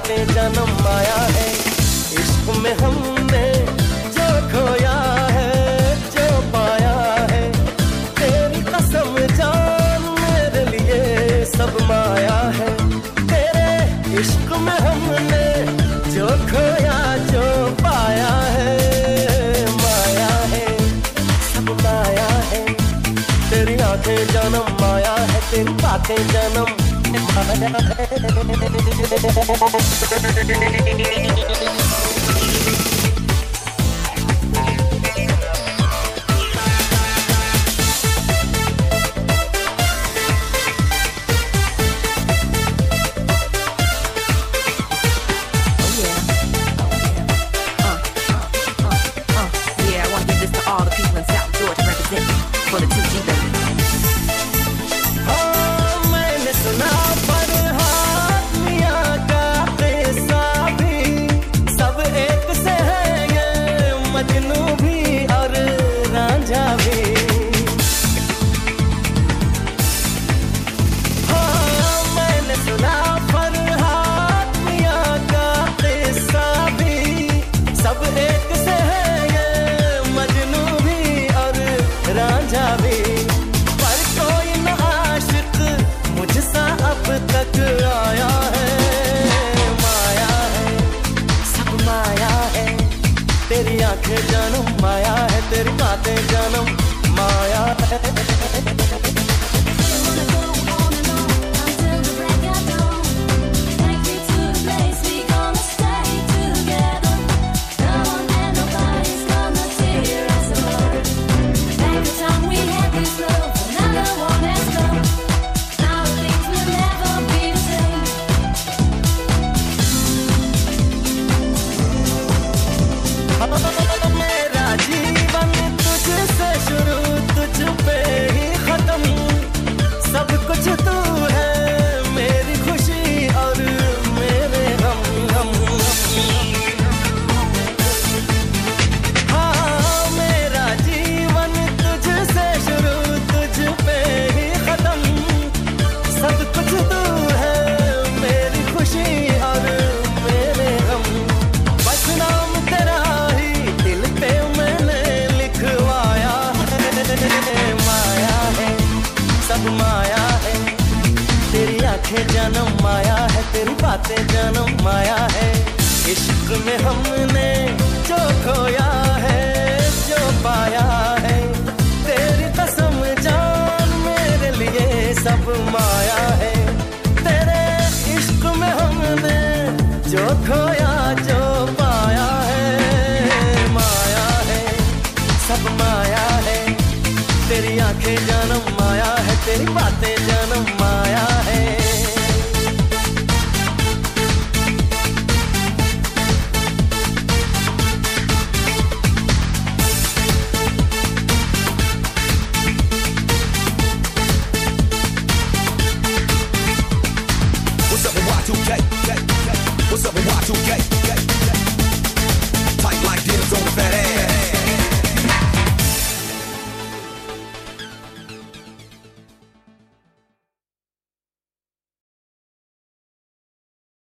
बातें जन्म आया है। इश्क में हमने जो खोया है, जो पाया है, तेरी कसम जान मेरे लिए सब माया है। तेरे इश्क में हमने जो खोया, जो पाया है, माया है, सब माया है। तेरी आंखें जन्म माया है, तेरी बातें जन्म माया है। तेरी आंखें जन्म माया है, तेरी बातें जन्म माया है। मेरा जीवन तुझसे शुरू, तुझ पे ही खत्म, सब कुछ तू है, मेरी खुशी और मेरे गम। हाँ, मेरा जीवन तुझसे शुरू, तुझ पे ही खत्म, सब कुछ तू है, मेरी खुशी और मेरे गम। बस नाम तेरा ही दिल पे मैंने लिखवाया है। माया है, सब माया है। तेरी आंखें जन्म माया है, तेरी बातें जन्म माया है। इश्क में हमने जो खोया है, जो पाया है, तेरी कसम जान मेरे लिए सब माया है। तेरे इश्क में हमने जो खोया, जो पाया है, माया है, सब माया है। तेरी आंखें जन्म माया है, तेरी बातें